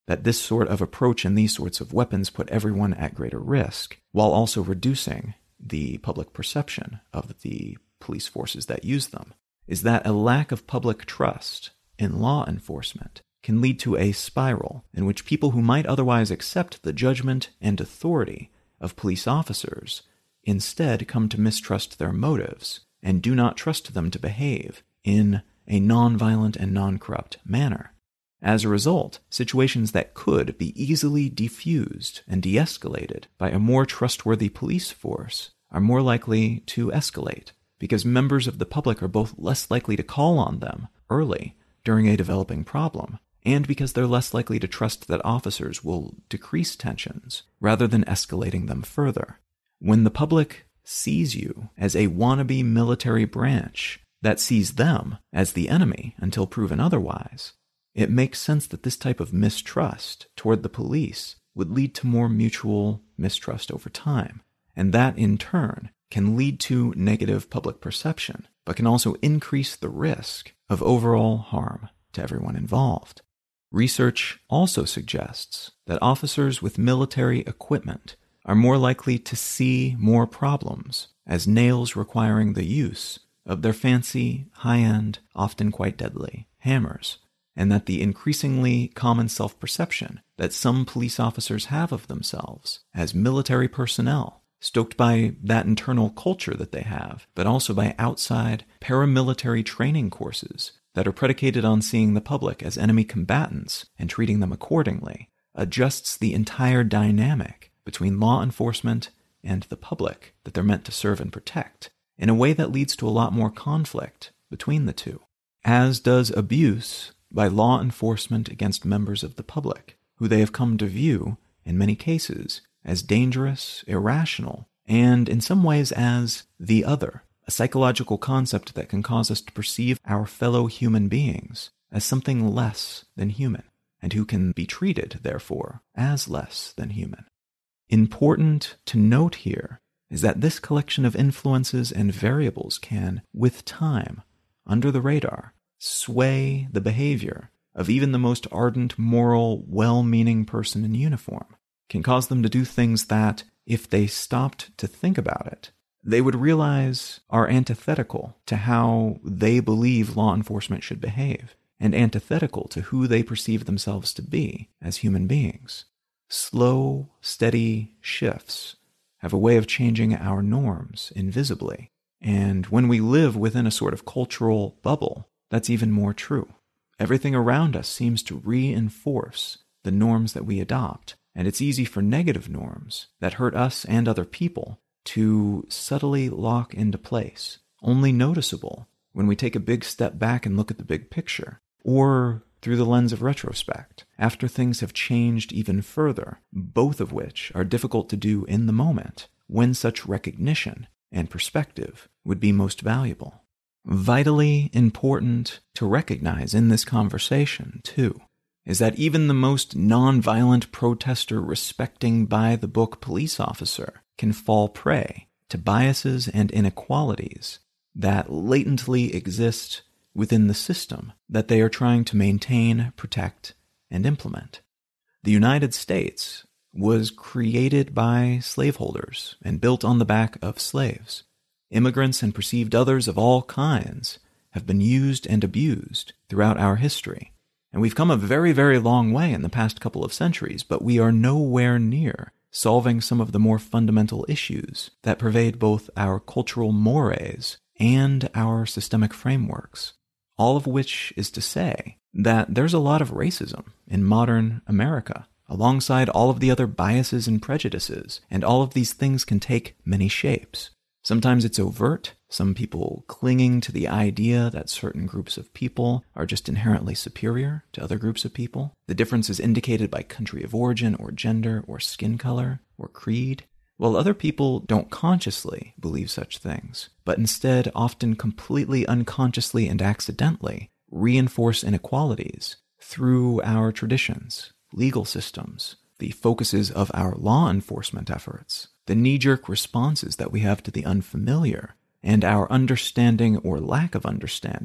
that this sort of approach and these sorts of weapons put everyone at greater risk, while also reducing the public perception of the police forces that use them, is that a lack of public trust in law enforcement can lead to a spiral in which people who might otherwise accept the judgment and authority of police officers instead come to mistrust their motives and do not trust them to behave in a non-violent and non-corrupt manner. As a result, situations that could be easily defused and de-escalated by a more trustworthy police force are more likely to escalate, because members of the public are both less likely to call on them early during a developing problem, and because they're less likely to trust that officers will decrease tensions rather than escalating them further. When the public sees you as a wannabe military branch that sees them as the enemy until proven otherwise, it makes sense that this type of mistrust toward the police would lead to more mutual mistrust over time, and that in turn can lead to negative public perception, but can also increase the risk of overall harm to everyone involved. Research also suggests that officers with military equipment are more likely to see more problems as nails requiring the use of their fancy, high-end, often quite deadly hammers, and that the increasingly common self-perception that some police officers have of themselves as military personnel, stoked by that internal culture that they have, but also by outside paramilitary training courses that are predicated on seeing the public as enemy combatants and treating them accordingly, adjusts the entire dynamic between law enforcement and the public that they're meant to serve and protect, in a way that leads to a lot more conflict between the two, as does abuse by law enforcement against members of the public, who they have come to view, in many cases, as dangerous, irrational, and in some ways as the other, a psychological concept that can cause us to perceive our fellow human beings as something less than human, and who can be treated, therefore, as less than human. Important to note here is that this collection of influences and variables can, with time, under the radar, sway the behavior of even the most ardent, moral, well-meaning person in uniform, can cause them to do things that, if they stopped to think about it, they would realize are antithetical to how they believe law enforcement should behave, and antithetical to who they perceive themselves to be as human beings. Slow, steady shifts have a way of changing our norms invisibly, and when we live within a sort of cultural bubble, that's even more true. Everything around us seems to reinforce the norms that we adopt, and it's easy for negative norms that hurt us and other people to subtly lock into place, only noticeable when we take a big step back and look at the big picture, or through the lens of retrospect, after things have changed even further, both of which are difficult to do in the moment, when such recognition and perspective would be most valuable. Vitally important to recognize in this conversation, too, is that even the most nonviolent protester respecting by-the-book police officer can fall prey to biases and inequalities that latently exist within the system that they are trying to maintain, protect, and implement. The United States was created by slaveholders and built on the back of slaves. Immigrants and perceived others of all kinds have been used and abused throughout our history. And we've come a very, very long way in the past couple of centuries, but we are nowhere near solving some of the more fundamental issues that pervade both our cultural mores and our systemic frameworks. All of which is to say that there's a lot of racism in modern America, alongside all of the other biases and prejudices, and all of these things can take many shapes. Sometimes it's overt, some people clinging to the idea that certain groups of people are just inherently superior to other groups of people. The difference is indicated by country of origin or gender or skin color or creed, while other people don't consciously believe such things, but instead often completely unconsciously and accidentally reinforce inequalities through our traditions, legal systems, the focuses of our law enforcement efforts, the knee-jerk responses that we have to the unfamiliar, and our understanding or lack of understanding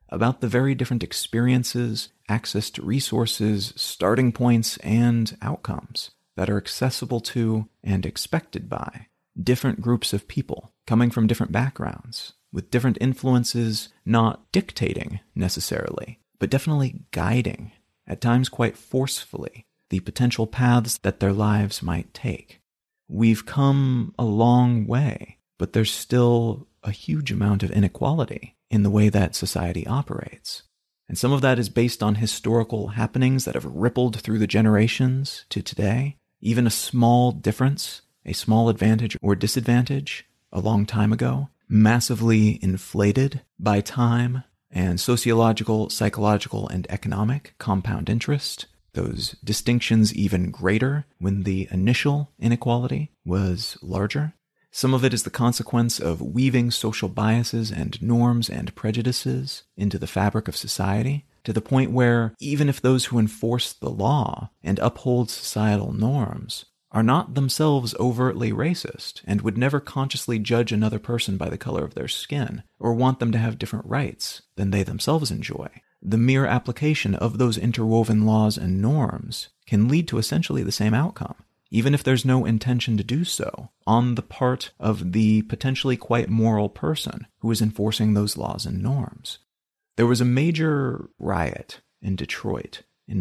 about the very different experiences, access to resources, starting points, and outcomes that are accessible to and expected by different groups of people coming from different backgrounds, with different influences not dictating necessarily, but definitely guiding, at times quite forcefully, the potential paths that their lives might take. We've come a long way, but there's still a huge amount of inequality in the way that society operates. And some of that is based on historical happenings that have rippled through the generations to today. Even a small difference, a small advantage or disadvantage a long time ago, massively inflated by time and sociological, psychological, and economic compound interest. Those distinctions even greater when the initial inequality was larger. Some of it is the consequence of weaving social biases and norms and prejudices into the fabric of society, to the point where even if those who enforce the law and uphold societal norms are not themselves overtly racist and would never consciously judge another person by the color of their skin or want them to have different rights than they themselves enjoy, the mere application of those interwoven laws and norms can lead to essentially the same outcome, even if there's no intention to do so on the part of the potentially quite moral person who is enforcing those laws and norms. There was a major riot in Detroit in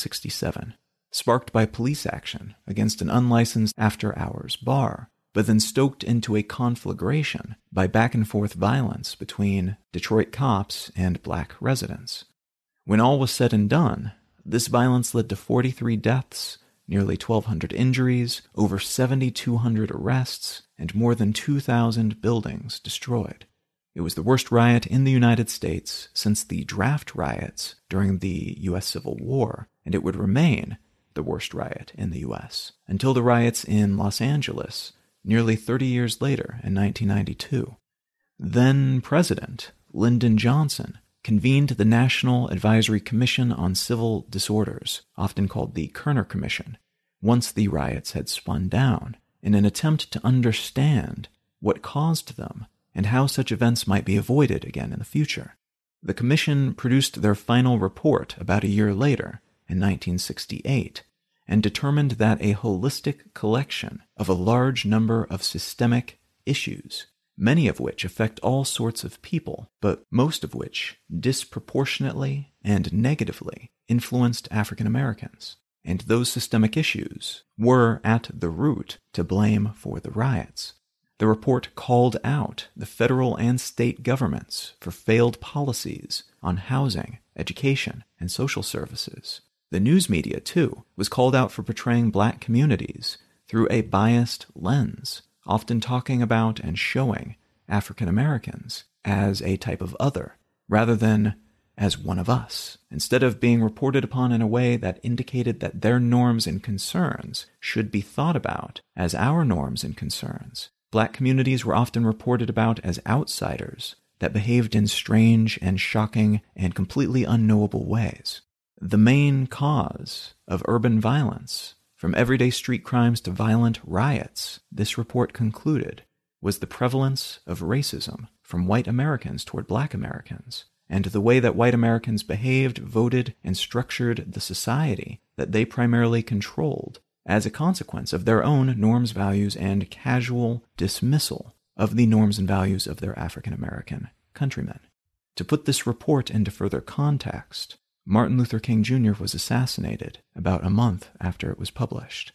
1967, sparked by police action against an unlicensed after-hours bar, but then stoked into a conflagration by back-and-forth violence between Detroit cops and black residents. When all was said and done, this violence led to 43 deaths, nearly 1,200 injuries, over 7,200 arrests, and more than 2,000 buildings destroyed. It was the worst riot in the United States since the draft riots during the U.S. Civil War, and it would remain the worst riot in the U.S. until the riots in Los Angeles nearly 30 years later in 1992. Then President Lyndon Johnson convened the National Advisory Commission on Civil Disorders, often called the Kerner Commission, once the riots had spun down, in an attempt to understand what caused them and how such events might be avoided again in the future. The commission produced their final report about a year later, in 1968, and determined that a holistic collection of a large number of systemic issues, many of which affect all sorts of people, but most of which disproportionately and negatively influenced African Americans, and those systemic issues were at the root to blame for the riots. The report called out the federal and state governments for failed policies on housing, education, and social services. The news media, too, was called out for portraying black communities through a biased lens, often talking about and showing African Americans as a type of other, rather than as one of us, instead of being reported upon in a way that indicated that their norms and concerns should be thought about as our norms and concerns. Black communities were often reported about as outsiders that behaved in strange and shocking and completely unknowable ways. The main cause of urban violence, from everyday street crimes to violent riots, this report concluded, was the prevalence of racism from white Americans toward black Americans, and the way that white Americans behaved, voted, and structured the society that they primarily controlled as a consequence of their own norms, values, and casual dismissal of the norms and values of their African American countrymen. To put this report into further context, Martin Luther King Jr. was assassinated about a month after it was published.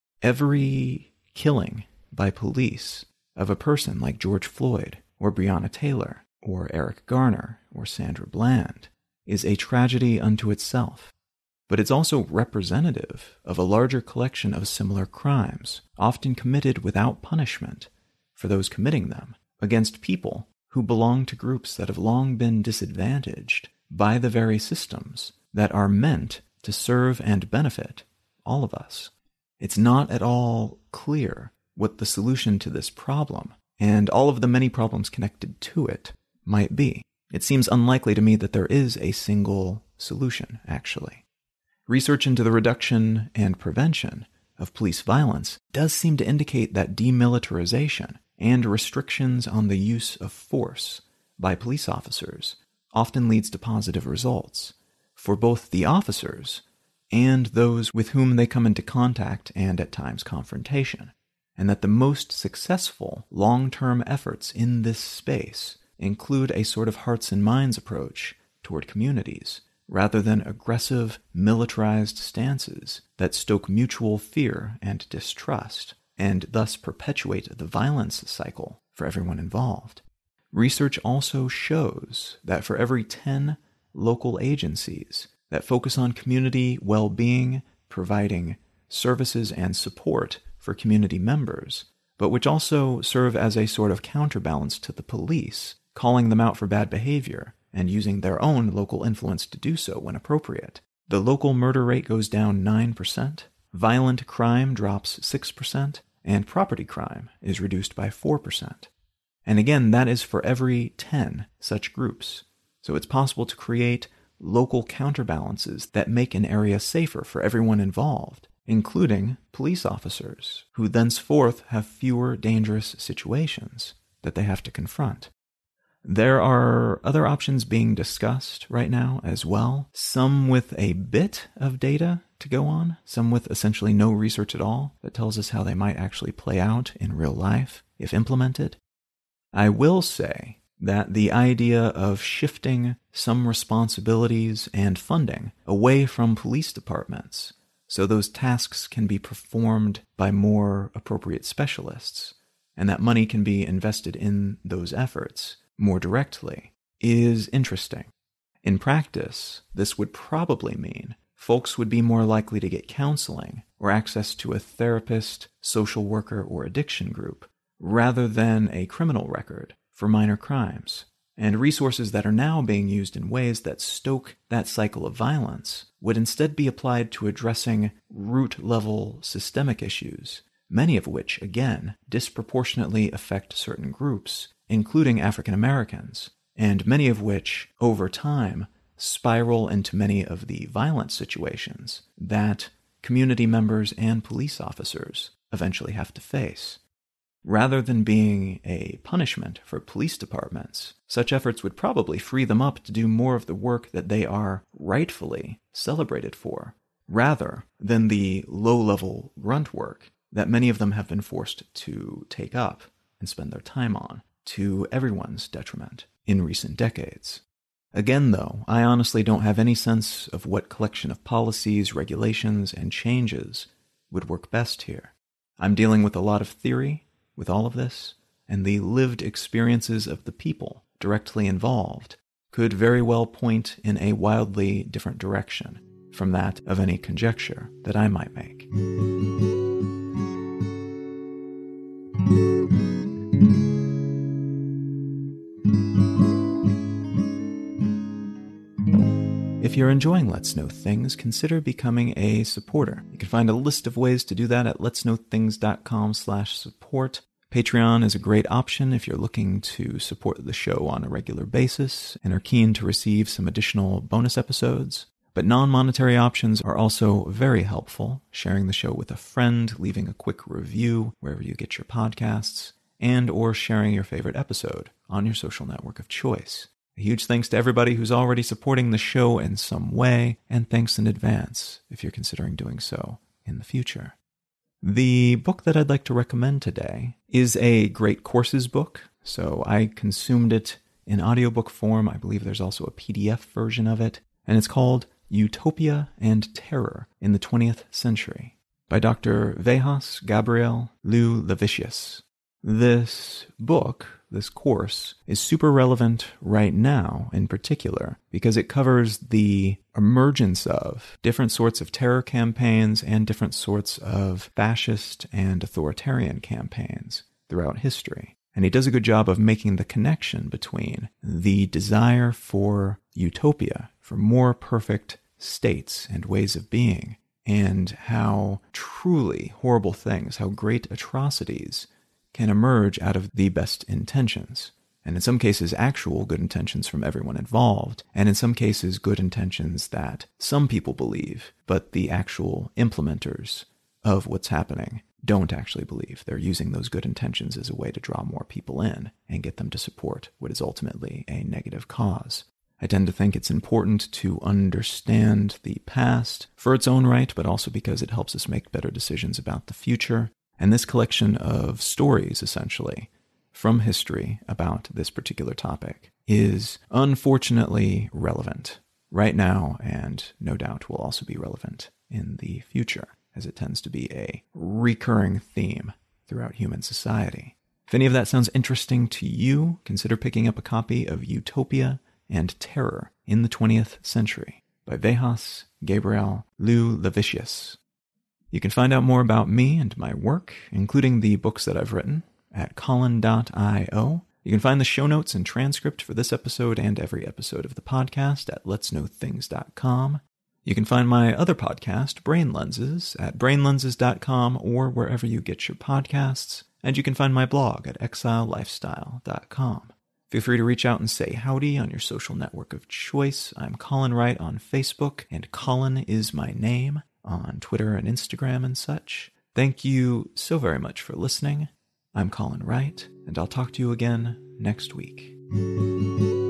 Every killing by police of a person like George Floyd, or Breonna Taylor, or Eric Garner, or Sandra Bland, is a tragedy unto itself. But it's also representative of a larger collection of similar crimes, often committed without punishment for those committing them, against people who belong to groups that have long been disadvantaged by the very systems that are meant to serve and benefit all of us. It's not at all clear what the solution to this problem, and all of the many problems connected to it, might be. It seems unlikely to me that there is a single solution, actually. Research into the reduction and prevention of police violence does seem to indicate that demilitarization and restrictions on the use of force by police officers often leads to positive results for both the officers and those with whom they come into contact and at times confrontation, and that the most successful long-term efforts in this space include a sort of hearts and minds approach toward communities, rather than aggressive, militarized stances that stoke mutual fear and distrust, and thus perpetuate the violence cycle for everyone involved. Research also shows that for every 10 local agencies that focus on community well-being, providing services and support for community members, but which also serve as a sort of counterbalance to the police, calling them out for bad behavior and using their own local influence to do so when appropriate, the local murder rate goes down 9%, violent crime drops 6%, and property crime is reduced by 4%. And again, that is for every 10 such groups. So it's possible to create local counterbalances that make an area safer for everyone involved, including police officers, who thenceforth have fewer dangerous situations that they have to confront. There are other options being discussed right now as well, some with a bit of data to go on, some with essentially no research at all that tells us how they might actually play out in real life if implemented. I will say that the idea of shifting some responsibilities and funding away from police departments so those tasks can be performed by more appropriate specialists, and that money can be invested in those efforts more directly, is interesting. In practice, this would probably mean folks would be more likely to get counseling or access to a therapist, social worker, or addiction group, rather than a criminal record for minor crimes. And resources that are now being used in ways that stoke that cycle of violence would instead be applied to addressing root-level systemic issues, many of which, again, disproportionately affect certain groups, including African Americans, and many of which, over time, spiral into many of the violent situations that community members and police officers eventually have to face. Rather than being a punishment for police departments, such efforts would probably free them up to do more of the work that they are rightfully celebrated for, rather than the low-level grunt work that many of them have been forced to take up and spend their time on, to everyone's detriment in recent decades. Again, though, I honestly don't have any sense of what collection of policies, regulations, and changes would work best here. I'm dealing with a lot of theory with all of this, and the lived experiences of the people directly involved could very well point in a wildly different direction from that of any conjecture that I might make. If you're enjoying Let's Know Things, consider becoming a supporter. You can find a list of ways to do that at letsknowthings.com/support. Patreon is a great option if you're looking to support the show on a regular basis and are keen to receive some additional bonus episodes. But non-monetary options are also very helpful, sharing the show with a friend, leaving a quick review wherever you get your podcasts, and or sharing your favorite episode on your social network of choice. A huge thanks to everybody who's already supporting the show in some way, and thanks in advance if you're considering doing so in the future. The book that I'd like to recommend today is a Great Courses book, so I consumed it in audiobook form. I believe there's also a PDF version of it, and it's called Utopia and Terror in the 20th Century by Dr. Vehas Gabriel Liu-Levitius. This book, this course, is super relevant right now in particular because it covers the emergence of different sorts of terror campaigns and different sorts of fascist and authoritarian campaigns throughout history. And he does a good job of making the connection between the desire for utopia, for more perfect states and ways of being, and how truly horrible things, how great atrocities can emerge out of the best intentions. And in some cases, actual good intentions from everyone involved, and in some cases, good intentions that some people believe, but the actual implementers of what's happening don't actually believe. They're using those good intentions as a way to draw more people in and get them to support what is ultimately a negative cause. I tend to think it's important to understand the past for its own right, but also because it helps us make better decisions about the future. And this collection of stories, essentially, from history about this particular topic is unfortunately relevant right now, and no doubt will also be relevant in the future, as it tends to be a recurring theme throughout human society. If any of that sounds interesting to you, consider picking up a copy of Utopia and Terror in the 20th Century by Vejas Gabriel Leu-Levitius. You can find out more about me and my work, including the books that I've written, at Colin.io. You can find the show notes and transcript for this episode and every episode of the podcast at letsknowthings.com. You can find my other podcast, Brain Lenses, at brainlenses.com or wherever you get your podcasts. And you can find my blog at exilelifestyle.com. Feel free to reach out and say howdy on your social network of choice. I'm Colin Wright on Facebook, and Colin is my name on Twitter and Instagram and such. Thank you so very much for listening. I'm Colin Wright, and I'll talk to you again next week.